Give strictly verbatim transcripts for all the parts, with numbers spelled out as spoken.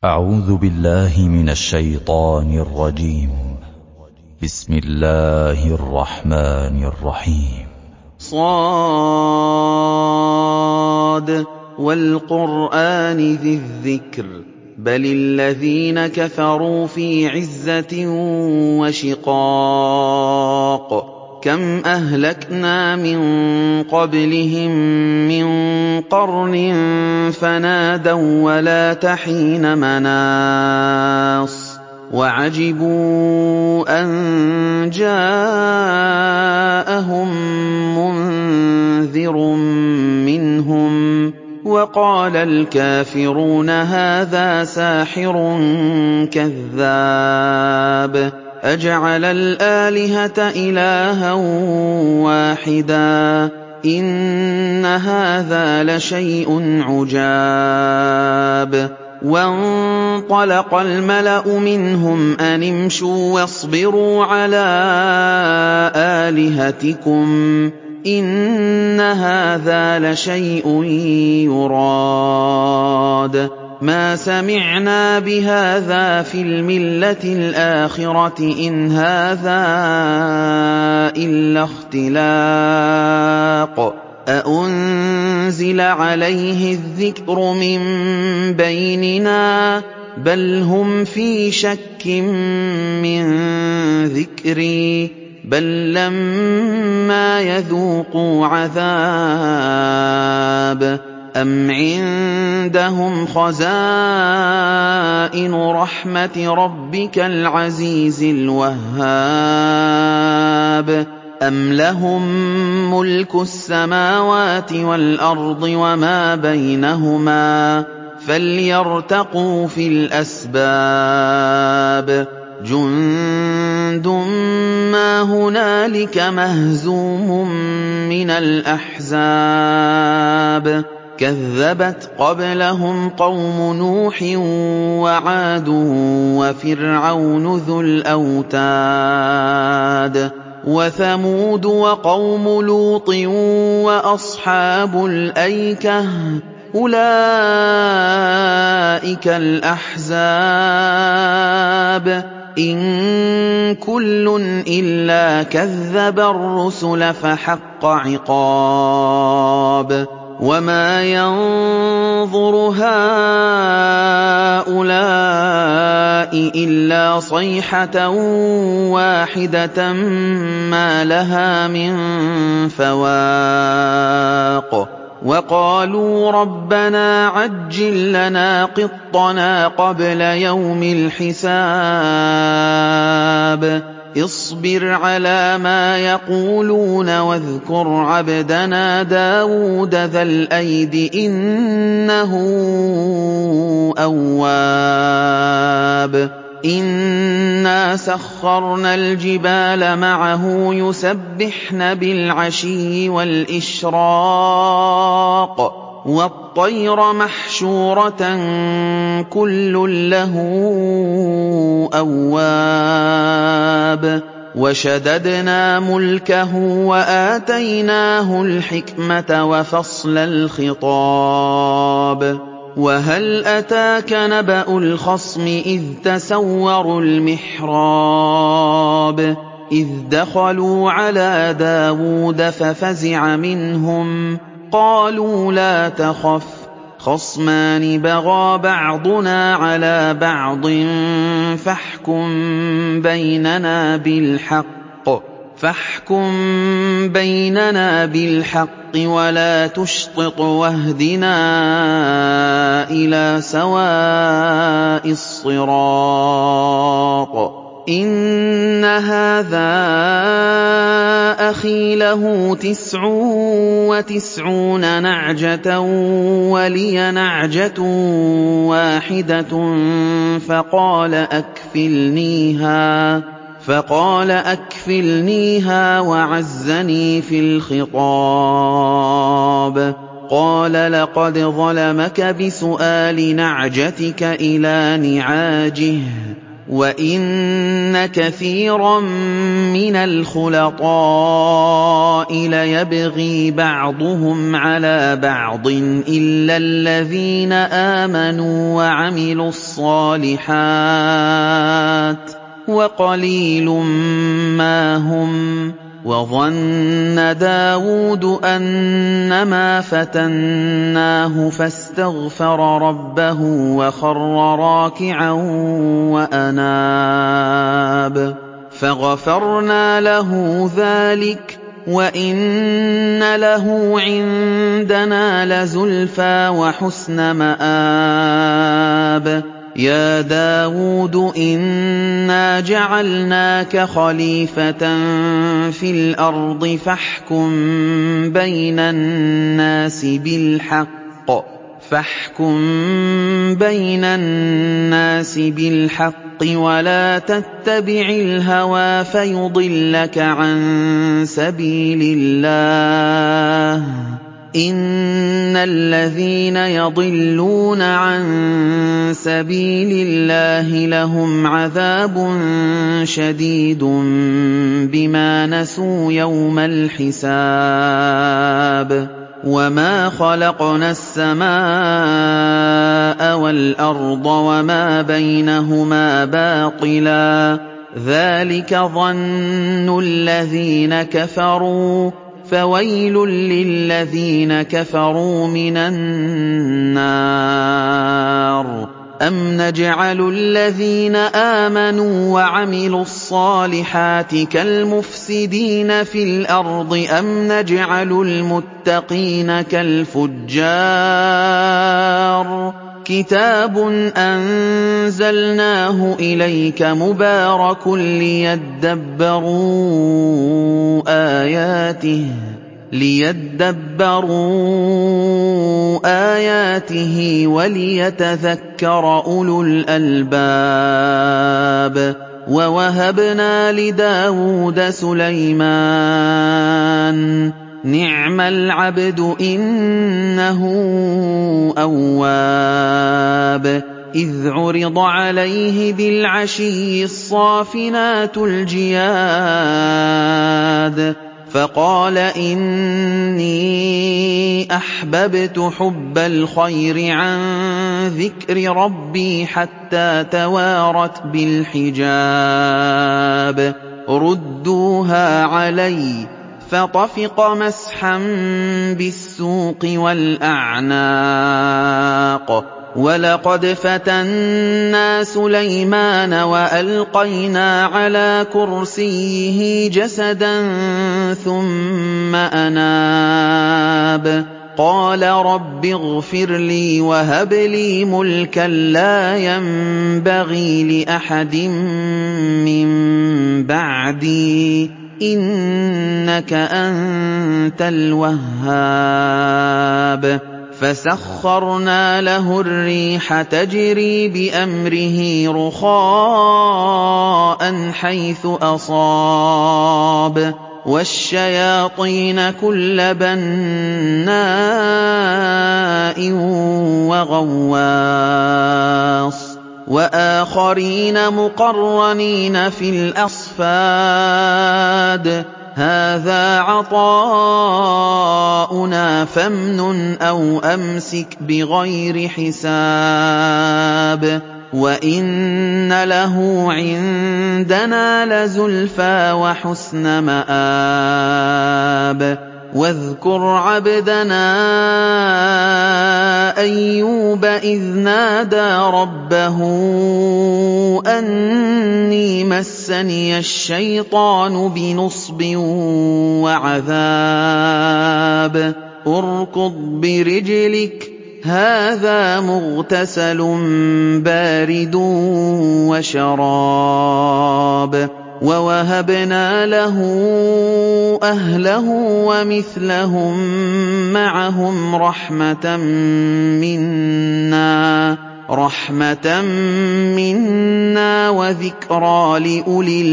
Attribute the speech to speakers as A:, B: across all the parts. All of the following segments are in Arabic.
A: أعوذ بالله من الشيطان الرجيم. بسم الله الرحمن الرحيم.
B: صاد والقرآن ذي الذكر بل الذين كفروا في عزة وشقاق كم أهلكنا من قبلهم من قرن فنادوا ولا تحين مناص وعجبوا أن جاءهم منذر منهم وقال الكافرون هذا ساحر كذاب أجعل الآلهة إلها واحدا إن هذا لشيء عجاب وانطلق الملأ منهم أن امشوا واصبروا على آلهتكم إن هذا لشيء يراد ما سمعنا بهذا في الملة الآخرة إن هذا إلا اختلاق أأنزل عليه الذكر من بيننا بل هم في شك من ذكري بل لما يذوقوا عذاب أم عندهم خزائن رحمة ربك العزيز الوهاب أم لهم ملك السماوات والأرض وما بينهما فليرتقوا في الأسباب جند ما هنالك مهزوم من الأحزاب كذبت قبلهم قوم نوح وعاد وفرعون ذو الأوتاد وثمود وقوم لوط وأصحاب الأيكة أولئك الأحزاب إن كل إلا كذب الرسل فحق عقاب وما ينظر هؤلاء إلا صيحة واحدة ما لها من فواق وقالوا ربنا عجل لنا قطنا قبل يوم الحساب اصبر على ما يقولون واذكر عبدنا داود ذا الأيد إنه أواب إنا سخرنا الجبال معه يسبحن بالعشي والإشراق والطير محشورة كل له أواب وشددنا ملكه وآتيناه الحكمة وفصل الخطاب وهل أتاك نبأ الخصم إذ تسوروا المحراب إذ دخلوا على داود ففزع منهم قالوا لا تخف خصمان بغى بعضنا على بعض فاحكم بيننا بالحق فاحكم بيننا بالحق ولا تشطط واهدنا إلى سواء الصراط إن هذا أخي له تسع وتسعون نعجة ولي نعجة واحدة فقال أكفلنيها فقال أكفلنيها وعزني في الخطاب قال لقد ظلمك بسؤال نعجتك إلى نعاجه وَإِنَّ كَثِيرًا مِّنَ الْخُلَطَاءِ لَيَبْغِي بَعْضُهُمْ عَلَىٰ بَعْضٍ إِلَّا الَّذِينَ آمَنُوا وَعَمِلُوا الصَّالِحَاتِ وَقَلِيلٌ مَّا هُمْ ۗ وَظَنَّ دَاوُودُ أَنَّمَا فَتَنَّاهُ فَاسْتَغْفَرَ رَبَّهُ وَخَرَّ رَاكِعًا وَأَنَابَ فَغَفَرْنَا لَهُ ذَٰلِكَ وَإِنَّ لَهُ عِندَنَا لَزُلْفَىٰ وَحُسْنَ مَآبٍ يَا دَاوُودُ إِنَّا جَعَلْنَاكَ خَلِيفَةً فِي الْأَرْضِ فَاحْكُم بَيْنَ النَّاسِ بِالْحَقِّ فاحكم بين الناس بالحق ولا تتبع الهوى فيضلك عن سبيل الله إن الذين يضلون عن سبيل الله لهم عذاب شديد بما نسوا يوم الحساب وما خلقنا السماء والأرض وما بينهما باطلا ذلك ظن الذين كفروا فويل للذين كفروا من النار أم نجعل الذين آمنوا وعملوا الصالحات كالمفسدين في الأرض أم نجعل المتقين كالفجار كتاب أنزلناه إليك مبارك ليدبروا آياته ليدبروا آياته وليتذكر أولو الألباب ووهبنا لداود سليمان نعم العبد إنه أواب إذ عرض عليه بالعشي الصافنات الجياد فقال إني أحببت حب الخير عن ذكر ربي حتى توارت بالحجاب ردوها علي فطفق مسحا بالسوق والأعناق ولقد فتنا سليمان وألقينا على كرسيه جسدا ثم أناب قال رب اغفر لي وهب لي ملكا لا ينبغي لأحد من بعدي إنك أنت الوهاب فسخرنا له الريح تجري بأمره رخاء حيث أصاب والشياطين كل بناء وغواص وآخرين مقرنين في الأصفاد هذا عطاؤنا فامنن أو أمسك بغير حساب وإن له عندنا لزلفى وحسن مآب واذكر عبدنا أيوب إذ نادى ربه أني مسني الشيطان بنصب وعذاب اركض برجلك هذا مغتسل بارد وشراب ووهبنا له أهله ومثلهم معهم رحمة منا رحمة منا وذكرى لأولي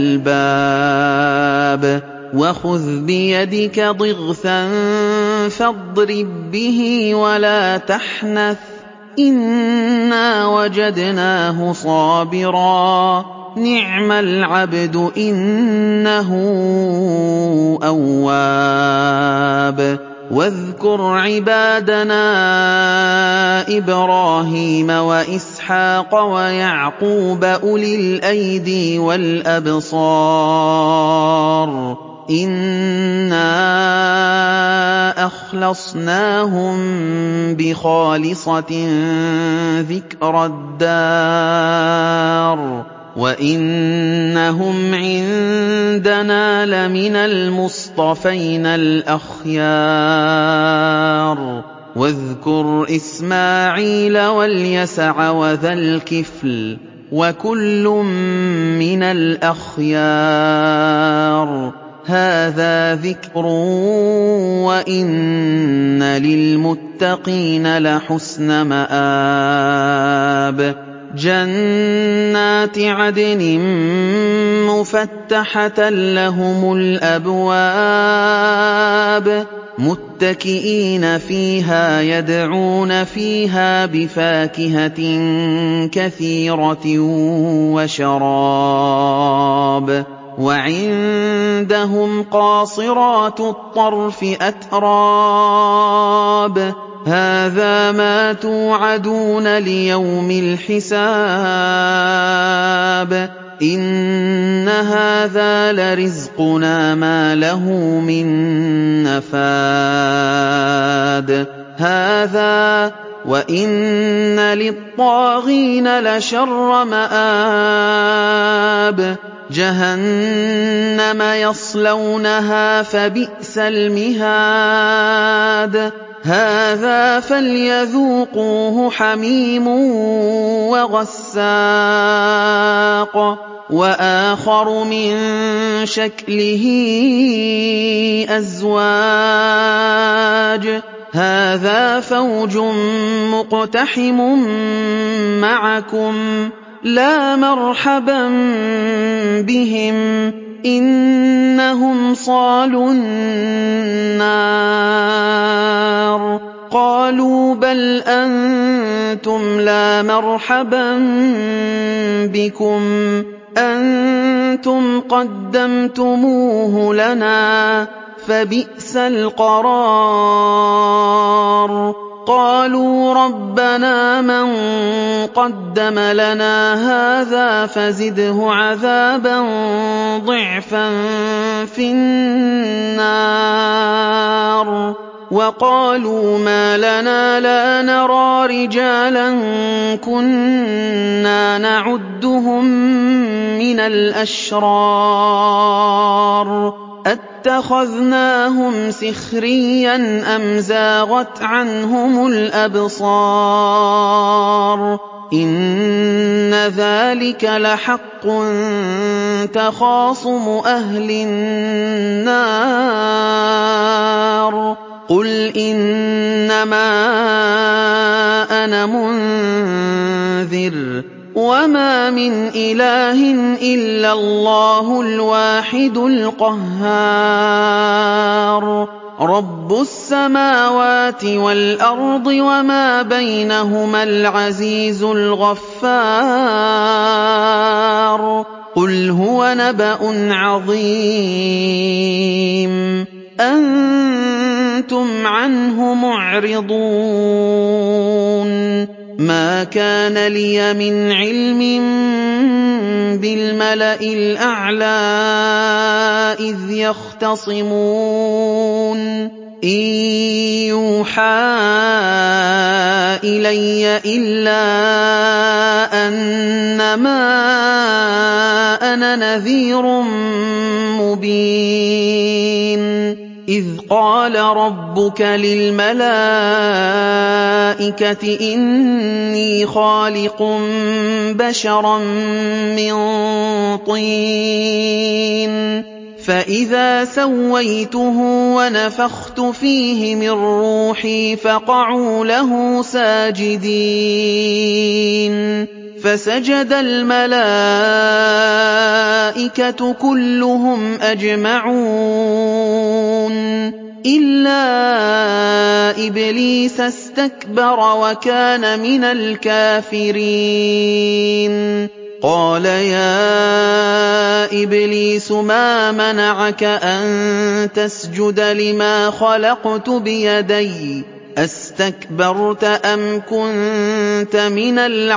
B: الألباب وخذ بيدك ضغثا فاضرب به ولا تحنث إِنَّا وَجَدْنَاهُ صَابِرًا نِّعْمَ الْعَبْدُ إِنَّهُ أَوَّابٌ وَاذْكُرْ عِبَادَنَا إِبْرَاهِيمَ وَإِسْحَاقَ وَيَعْقُوبَ أُولِي الْأَيْدِي وَالْأَبْصَارِ إِنَّا أَخْلَصْنَاهُم بِخَالِصَةٍ ذِكْرَى الدَّارِ وَإِنَّهُمْ عِندَنَا لَمِنَ الْمُصْطَفَيْنَ الْأَخْيَارِ وَاذْكُرْ إِسْمَاعِيلَ وَالْيَسَعَ وَذَا الْكِفْلِ وَكُلٌّ مِّنَ الْأَخْيَارِ هَٰذَا ذِكْرٌ وَإِنَّ لِلْمُتَّقِينَ لَحُسْنَ مَآبٍ جَنَّاتِ عَدْنٍ مُّفَتَّحَةً لَّهُمُ الْأَبْوَابُ مُتَّكِئِينَ فِيهَا يَدْعُونَ فِيهَا بِفَاكِهَةٍ كَثِيرَةٍ وَشَرَابٍ وَعِندَهُمْ قَاصِرَاتُ الطَّرْفِ أَتْرَابٌ هَٰذَا مَا تُوعَدُونَ لِيَوْمِ الْحِسَابِ إِنَّ هَٰذَا لَرِزْقُنَا مَا لَهُ مِن نَّفَادٍ هَٰذَا وَإِنَّ لِلطَّاغِينَ لَشَرَّ مَآبٍ جَهَنَّمَ يَصْلَوْنَهَا فَبِئْسَ الْمِهَادُ هَٰذَا فَلْيَذُوقُوهُ حَمِيمٌ وَغَسَّاقٌ وَآخَرُ مِن شَكْلِهِ أَزْوَاجٌ هَٰذَا فَوْجٌ مُّقْتَحِمٌ مَّعَكُمْ لَا مَرْحَبًا بِهِمْ إِنَّهُمْ صَالُو النَّارِ قَالُوا بَلْ أَنتُمْ لَا مَرْحَبًا بِكُمْ أَنتُمْ قَدَّمْتُمُوهُ لَنَا فَبِئْسَ الْقَرَارُ قَالُوا رَبَّنَا مَن قَدَّمَ لَنَا هَٰذَا فَزِدْهُ عَذَابًا ضِعْفًا فِي النَّارِ وَقَالُوا مَا لَنَا لَا نَرَىٰ رِجَالًا كُنَّا نَعُدُّهُم مِّنَ الْأَشْرَارِ أَتَّخَذْنَاهُمْ سِخْرِيًّا أَمْ زَاغَتْ عَنْهُمُ الْأَبْصَارُ إِنَّ ذَٰلِكَ لَحَقٌّ تَخَاصُمُ أَهْلِ النَّارِ قُلْ إِنَّمَا أَنَا مُنذِرٌ وَمَا مِنْ إِلَٰهٍ إِلَّا اللَّهُ الْوَاحِدُ الْقَهَّارُ رَبُّ السَّمَاوَاتِ وَالْأَرْضِ وَمَا بَيْنَهُمَا الْعَزِيزُ الْغَفَّارُ قُلْ هُوَ نَبَأٌ عَظِيمٌ أَنتُمْ عَنْهُ مُعْرِضُونَ مَا كَانَ لِيَ مِنْ عِلْمٍ بِالْمَلَإِ الْأَعْلَىٰ إِذْ يَخْتَصِمُونَ إِن يُوحَىٰ إِلَيَّ إِلَّا أَنَّمَا أَنَا نَذِيرٌ مُّبِينٌ إِذْ قَالَ رَبُّكَ لِلْمَلَائِكَةِ إِنِّي خَالِقٌ بَشَرًا مِّن طِينٍ فَإِذَا سَوَّيْتُهُ وَنَفَخْتُ فِيهِ مِن رُّوحِي فَقَعُوا لَهُ سَاجِدِينَ فَسَجَدَ الْمَلَائِكَةُ كُلُّهُمْ أَجْمَعُونَ إِلَّا إِبْلِيسَ اسْتَكْبَرَ وَكَانَ مِنَ الْكَافِرِينَ قَالَ يَا إِبْلِيسُ مَا مَنَعَكَ أَن تَسْجُدَ لِمَا خَلَقْتُ بِيَدَيَّ أَسْتَكْبَرْتَ أَمْ كُنتَ مِنَ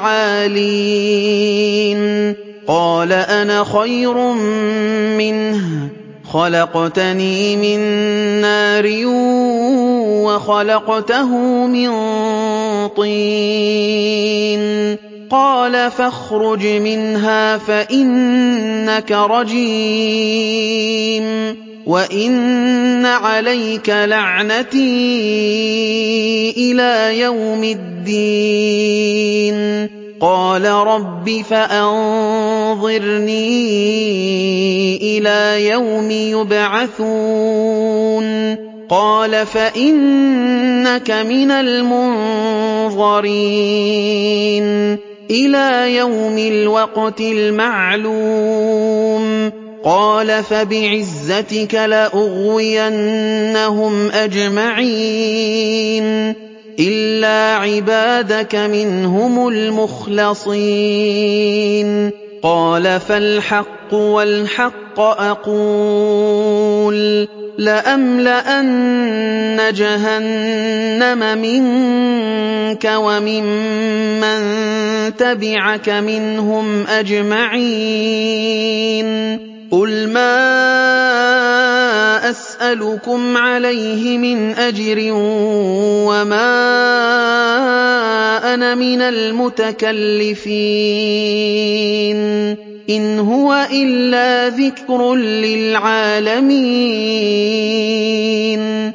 B: الْعَالِينَ قَالَ أَنَا خَيْرٌ مِّنْهُ خَلَقْتَنِي مِن نَّارٍ وَخَلَقْتَهُ مِن طِينٍ قَالَ فَاخْرُجْ مِنْهَا فَإِنَّكَ رَجِيمٌ وَإِنَّ عَلَيْكَ لَعْنَتِي إِلَىٰ يَوْمِ الدِّينِ قَالَ رَبِّ فَأَنظِرْنِي إِلَىٰ يَوْمِ يُبْعَثُونَ قَالَ فَإِنَّكَ مِنَ الْمُنظَرِينَ إِلَىٰ يَوْمِ الْوَقْتِ الْمَعْلُومِ قَالَ فَبِعِزَّتِكَ لَأُغْوِيَنَّهُمْ أَجْمَعِينَ إِلَّا عِبَادَكَ مِنْهُمُ الْمُخْلَصِينَ قَالَ فَالْحَقُّ وَالْحَقَّ أَقُولُ لَأَمْلَأَنَّ جَهَنَّمَ مِنكَ وَمِمَّن تَبِعَكَ مِنْهُمْ أَجْمَعِينَ قُلْ مَا أَسْأَلُكُمْ عَلَيْهِ مِنْ أَجْرٍ وَمَا أَنَا مِنَ الْمُتَكَلِّفِينَ إِنْ هُوَ إِلَّا ذِكْرٌ لِّلْعَالَمِينَ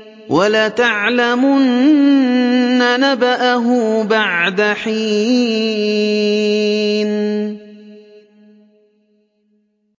B: وَلَتَعْلَمُنَّ نَبَأَهُ بَعْدَ حِينٍ